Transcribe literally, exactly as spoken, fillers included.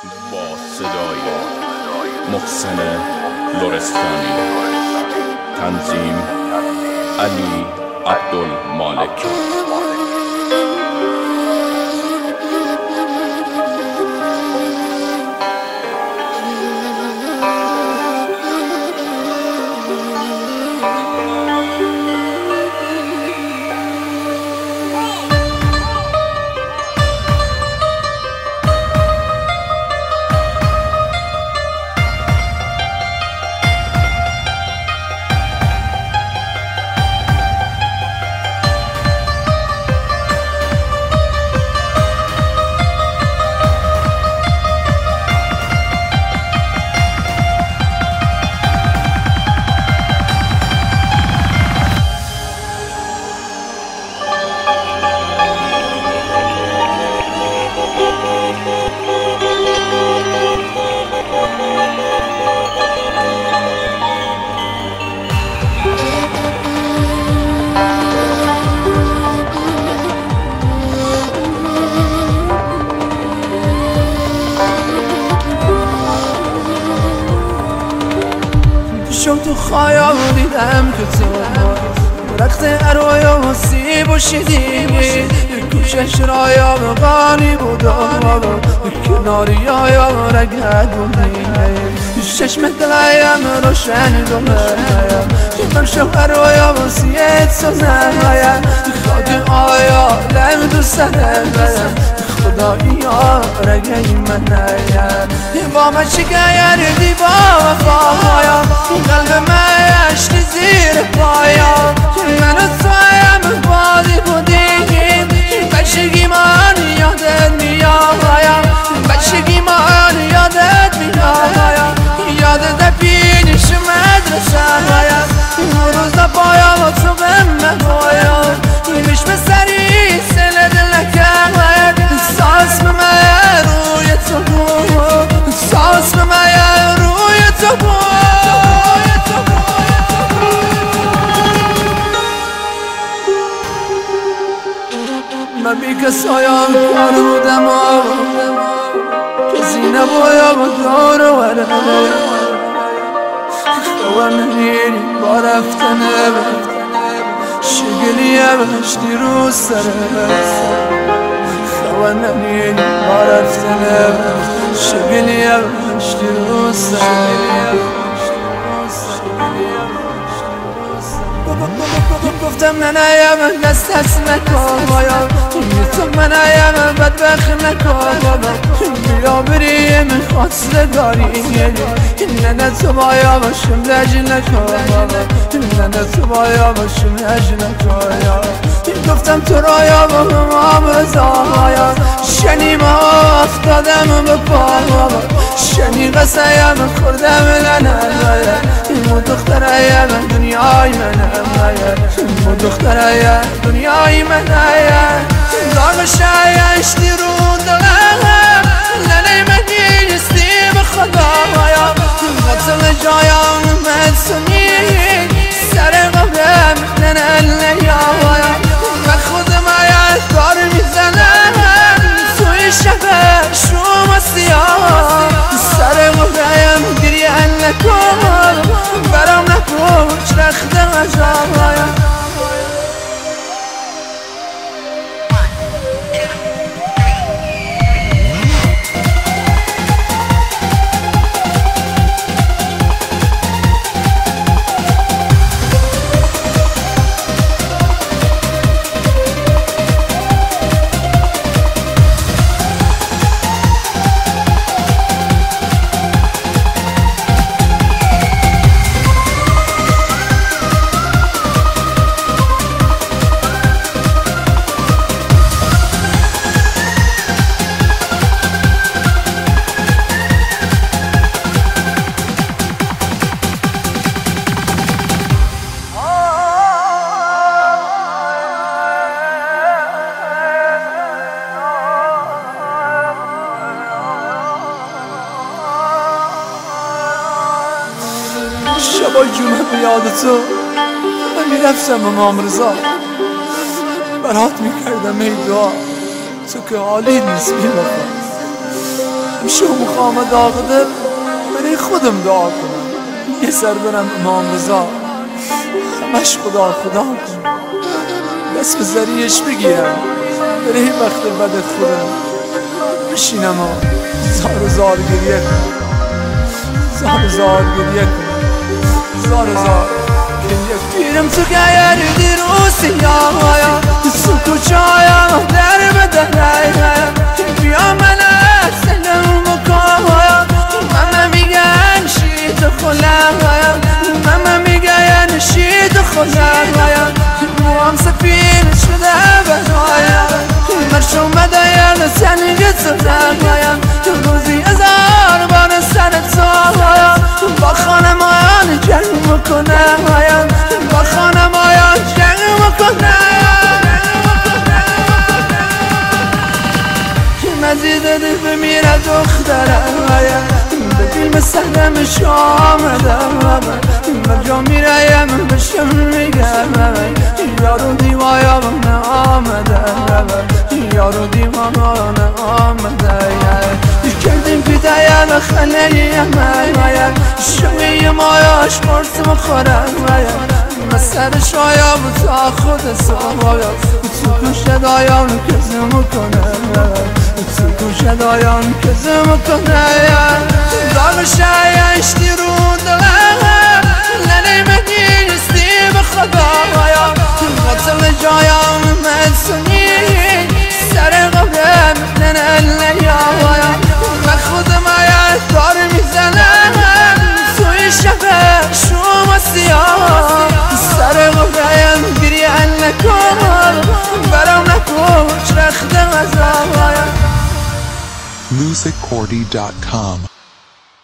با صدای محسن لرستانی، تنظیم علی عبدالمالک. شم تو خیال دیدم که تو درخت ارویا و سیب و شدیدی کوشش رایا و غانی بود کناری آیا رگت بودی چشم دلایم روشن دومه من شم ارویا و سیب سنم خاک آیا لم دو سرم خدایی ها رگی من نیم با من شکایر دی با وفایا قلب من عشقی زیر پایا من و تویم بادی بودیم بچگی من یادت میایا بچگی من یادت میایا یادت پیش مدرسه هایا روز پایا و تو به من بایا بیش به سری سل دلکم ساس به من روی تو بود ساس به من روی تو بود من بی کسایم کار بودم کسی نبایم و دار و ورم خواهم نمیری با رفتنه شگلیه بشتی رو سره و نمیری با رفتنه شگلیه بشتی رو سره گفتم ننایم دست دست نکن بایا تو منایم بدبخت نکن بابا بیا بریم خواسته داری ننه تو بایا باشم لج نکن بابا ننه تو بایا باشم لج نکن گفتم تو رایا با هم رضایا شنی ما افتادم به پا بابا شنی قصایم خوردم لنه مو دخترایم دنیای منم مو دخترایم دنیای منم داغ شایش دی رو دلم لنه مگی نیستی به خدایا قتل جایم مدسونی سر قبرم لنه لیایا و خودم آید کار میزنم توی شبه شوم و سیاه سر قبرم گریه نکن برام نپوش رخت غجایا شبای جمعه یاد تو من میرفتم امام رضا برات میکردم ای دعا تو که حالی نیست بی وفا میشه مخام داغ دل برای خودم دعا کنم، یه سر برم امام رضا همش خدا خدا کنم، دست به ذریعش بگیرم برای وقت بد خودم بشینم و زار زار گریه کنم، زار زار گریه کنم، زار زار گریه کنم. پیرم تو گیر دیروسی یا تو کچایا در بدهی بیا من سلام بکن، ماما میگن شید خلم، ماما میگن شید خلم، موام سفید شده بهایم مرش اومده یاد سنگت زدم، روزی هزار بار سرت سایم با خانمان جنگ بکنم، با خانمان جنگ بکنم. مزید دل بمیره دخترم به فیلم سهرمش آمدم، من جا میرایم بشم میگم یارو دیوایا من آمدم، یارو دیوانا آمده کردیم پیدایم خلیه من شوی مایاش مرسم خورم مسر شایم تا خود سوایم تو کشدایم کزم کنم، تو کشدایم کزم کنم، داغ شایشتی رو دلم لنی مدینستی بخدایم قتل جایم مدسنی سر قبرم ننلیایم و خودم آید دار میزنم توی شبه شما سیاه سر قبرم گریه نکن برام نکن چرخدم از آوایم. music cordy dot com